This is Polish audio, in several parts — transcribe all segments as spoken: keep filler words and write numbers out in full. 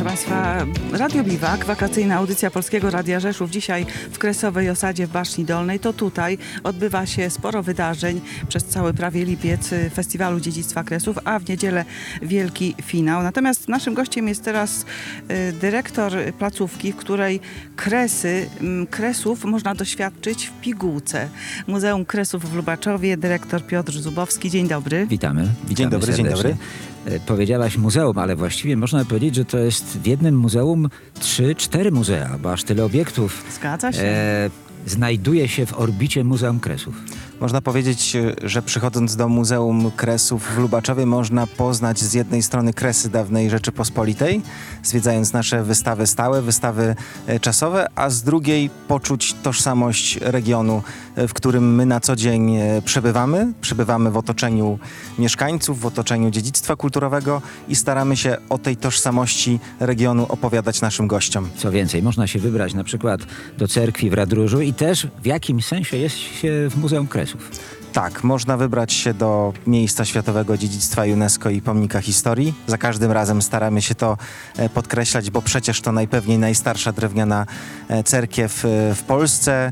Państwa, Radio Biwak, wakacyjna audycja Polskiego Radia Rzeszów. Dzisiaj w Kresowej Osadzie w Baszni Dolnej. To tutaj odbywa się sporo wydarzeń przez cały prawie lipiec Festiwalu Dziedzictwa Kresów, a w niedzielę wielki finał. Natomiast naszym gościem jest teraz y, dyrektor placówki, w której kresy, m, kresów można doświadczyć w pigułce. Muzeum Kresów w Lubaczowie, dyrektor Piotr Zubowski. Dzień dobry. Witamy. Witamy dzień dobry, serdecznie. dzień dobry. Powiedziałaś muzeum, ale właściwie można powiedzieć, że to jest w jednym muzeum trzy, cztery muzea, bo aż tyle obiektów Zgadza się. e, znajduje się w orbicie Muzeum Kresów. Można powiedzieć, że przychodząc do Muzeum Kresów w Lubaczowie można poznać z jednej strony kresy dawnej Rzeczypospolitej, zwiedzając nasze wystawy stałe, wystawy czasowe, a z drugiej poczuć tożsamość regionu, w którym my na co dzień przebywamy. Przebywamy w otoczeniu mieszkańców, w otoczeniu dziedzictwa kulturowego i staramy się o tej tożsamości regionu opowiadać naszym gościom. Co więcej, można się wybrać na przykład do cerkwi w Radróżu i też w jakimś sensie jest się w Muzeum Kresów. Tak, można wybrać się do miejsca światowego dziedzictwa UNESCO i pomnika historii. Za każdym razem staramy się to e, podkreślać, bo przecież to najpewniej najstarsza drewniana e, cerkiew e, w Polsce, e,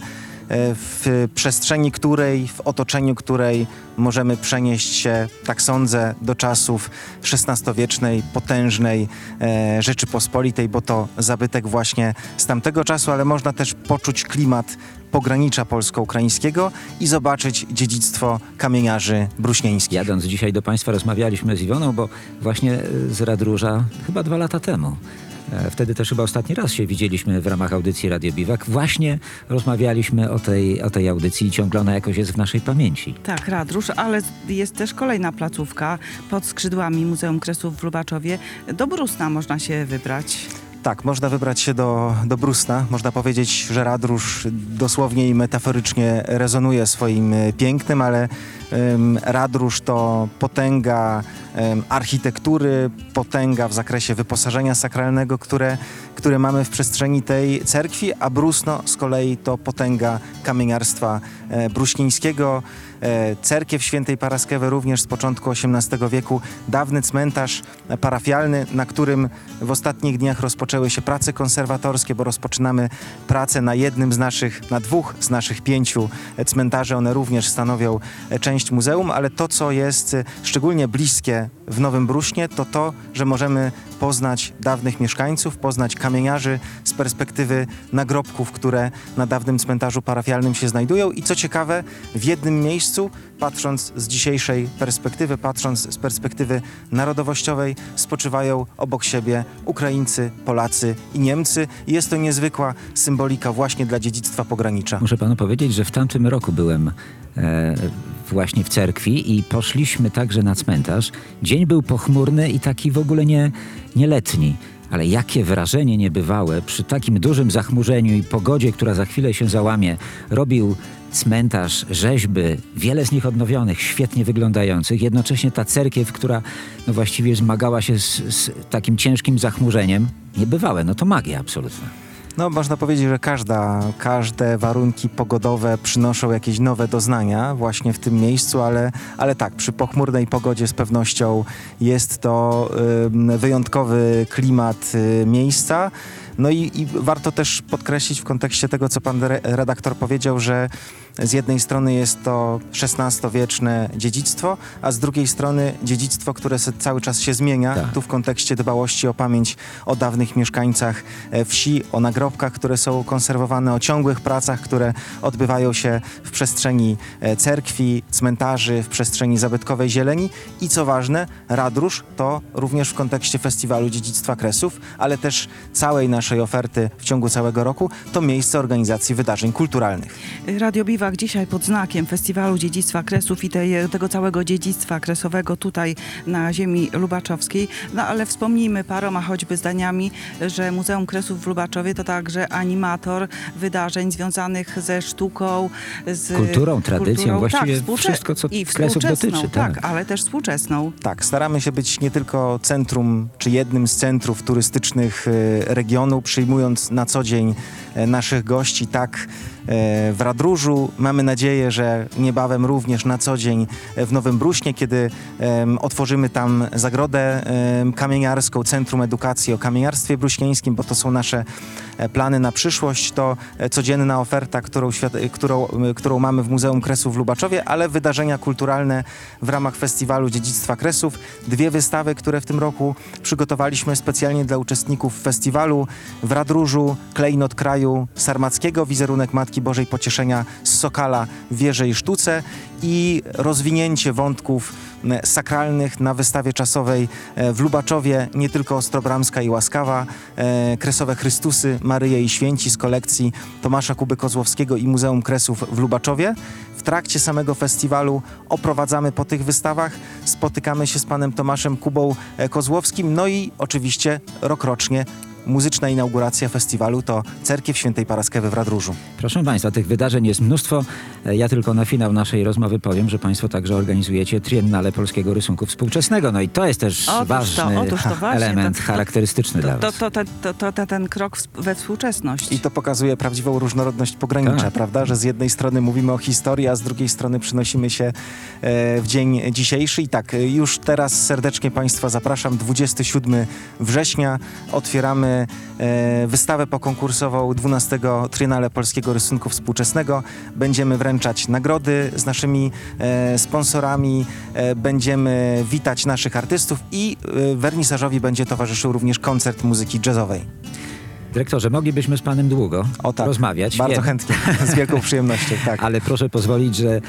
w przestrzeni której, w otoczeniu której możemy przenieść się, tak sądzę, do czasów szesnastowiecznej, potężnej e, Rzeczypospolitej, bo to zabytek właśnie z tamtego czasu, ale można też poczuć klimat pogranicza polsko-ukraińskiego i zobaczyć dziedzictwo kamieniarzy bruśnieńskich. Jadąc dzisiaj do Państwa rozmawialiśmy z Iwoną, bo właśnie z Radróża chyba dwa lata temu. Wtedy też chyba ostatni raz się widzieliśmy w ramach audycji Radio Biwak. Właśnie rozmawialiśmy o tej, o tej audycji i ciągle ona jakoś jest w naszej pamięci. Tak, Radróż, ale jest też kolejna placówka pod skrzydłami Muzeum Kresów w Lubaczowie. Do Brusna można się wybrać. Tak, można wybrać się do, do Brusna. Można powiedzieć, że Radróż dosłownie i metaforycznie rezonuje swoim pięknem, ale um, Radróż to potęga um, architektury, potęga w zakresie wyposażenia sakralnego, które, które mamy w przestrzeni tej cerkwi, a Brusno z kolei to potęga kamieniarstwa e, bruśnieńskiego. E, cerkiew Świętej Paraskewy również z początku osiemnastego wieku, dawny cmentarz parafialny, na którym w ostatnich dniach rozpoczęły się prace konserwatorskie, bo rozpoczynamy pracę na jednym z naszych, na dwóch z naszych pięciu cmentarzy. One również stanowią część muzeum, ale to, co jest szczególnie bliskie w Nowym Bruśnie, to to, że możemy poznać dawnych mieszkańców, poznać kamieniarzy z perspektywy nagrobków, które na dawnym cmentarzu parafialnym się znajdują i co ciekawe, w jednym miejscu, patrząc z dzisiejszej perspektywy, patrząc z perspektywy narodowościowej, spoczywają obok siebie Ukraińcy, Polacy i Niemcy. I jest to niezwykła symbolika właśnie dla dziedzictwa pogranicza. Muszę panu powiedzieć, że w tamtym roku byłem e, właśnie w cerkwi i poszliśmy także na cmentarz. Dzień był pochmurny i taki w ogóle nie, nie letni. Ale jakie wrażenie niebywałe przy takim dużym zachmurzeniu i pogodzie, która za chwilę się załamie, robił cmentarz, rzeźby, wiele z nich odnowionych, świetnie wyglądających. Jednocześnie ta cerkiew, która no właściwie zmagała się z, z takim ciężkim zachmurzeniem. Niebywałe, no to magia absolutna. No, można powiedzieć, że każda, każde warunki pogodowe przynoszą jakieś nowe doznania właśnie w tym miejscu, ale, ale tak, przy pochmurnej pogodzie z pewnością jest to y, wyjątkowy klimat y, miejsca. No i, i warto też podkreślić w kontekście tego, co pan redaktor powiedział, że z jednej strony jest to szesnastowieczne dziedzictwo, a z drugiej strony dziedzictwo, które cały czas się zmienia. Tak. Tu w kontekście dbałości o pamięć o dawnych mieszkańcach wsi, o nagrobkach, które są konserwowane, o ciągłych pracach, które odbywają się w przestrzeni cerkwi, cmentarzy, w przestrzeni zabytkowej zieleni. I co ważne, Radróż to również w kontekście Festiwalu Dziedzictwa Kresów, ale też całej naszej oferty w ciągu całego roku, to miejsce organizacji wydarzeń kulturalnych. Radio Biwak dzisiaj pod znakiem Festiwalu Dziedzictwa Kresów i tej, tego całego dziedzictwa kresowego tutaj na ziemi lubaczowskiej. No ale wspomnijmy paroma choćby zdaniami, że Muzeum Kresów w Lubaczowie to także animator wydarzeń związanych ze sztuką, z kulturą, tradycją, kulturą, właściwie tak, wszystko, co i Kresów dotyczy. Tak, tak, ale też współczesną. Tak, staramy się być nie tylko centrum, czy jednym z centrów turystycznych regionu, przyjmując na co dzień naszych gości tak w Radróżu. Mamy nadzieję, że niebawem również na co dzień w Nowym Bruśnie, kiedy em, otworzymy tam zagrodę em, kamieniarską, Centrum Edukacji o Kamieniarstwie Bruśnieńskim, bo to są nasze e, plany na przyszłość. To e, codzienna oferta, którą, świat, e, którą, e, którą mamy w Muzeum Kresów w Lubaczowie, ale wydarzenia kulturalne w ramach Festiwalu Dziedzictwa Kresów. Dwie wystawy, które w tym roku przygotowaliśmy specjalnie dla uczestników festiwalu. W Radróżu Klejnot Kraju Sarmackiego, wizerunek Matki Bożej Pocieszenia z Sokala w Wierze i Sztuce i rozwinięcie wątków m, sakralnych na wystawie czasowej e, w Lubaczowie, nie tylko Ostrobramska i Łaskawa, e, Kresowe Chrystusy, Maryje i Święci z kolekcji Tomasza Kuby Kozłowskiego i Muzeum Kresów w Lubaczowie. W trakcie samego festiwalu oprowadzamy po tych wystawach, spotykamy się z panem Tomaszem Kubą e, Kozłowskim, no i oczywiście rokrocznie muzyczna inauguracja festiwalu to Cerkiew Świętej Paraskewy w Radróżu. Proszę Państwa, tych wydarzeń jest mnóstwo. Ja tylko na finał naszej rozmowy powiem, że Państwo także organizujecie Triennale Polskiego Rysunku Współczesnego. No i to jest też Otóż to, ważny otóż to właśnie, element to- to- charakterystyczny To, dla to, Was. to, to, to, to, to ten krok w- we współczesność. I to pokazuje prawdziwą różnorodność pogranicza, Tak. prawda? Że z jednej strony mówimy o historii, a z drugiej strony przynosimy się e, w dzień dzisiejszy. I tak, e, już teraz serdecznie Państwa zapraszam. dwudziestego siódmego września otwieramy e, wystawę pokonkursową dwunastego Triennale Polskiego Rysunku Współczesnego. Będziemy wręczać nagrody z naszymi e, sponsorami, e, będziemy witać naszych artystów i e, wernisażowi będzie towarzyszył również koncert muzyki jazzowej. Dyrektorze, moglibyśmy z Panem długo O tak, rozmawiać. bardzo Wiem. chętnie, z wielką przyjemnością, tak. Ale proszę pozwolić, że,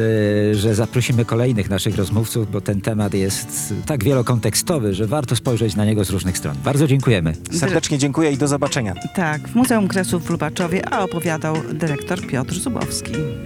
y, że zaprosimy kolejnych naszych rozmówców, bo ten temat jest tak wielokontekstowy, że warto spojrzeć na niego z różnych stron. Bardzo dziękujemy. Serdecznie dziękuję i do zobaczenia. Tak, w Muzeum Kresów w Lubaczowie, a opowiadał dyrektor Piotr Zubowski.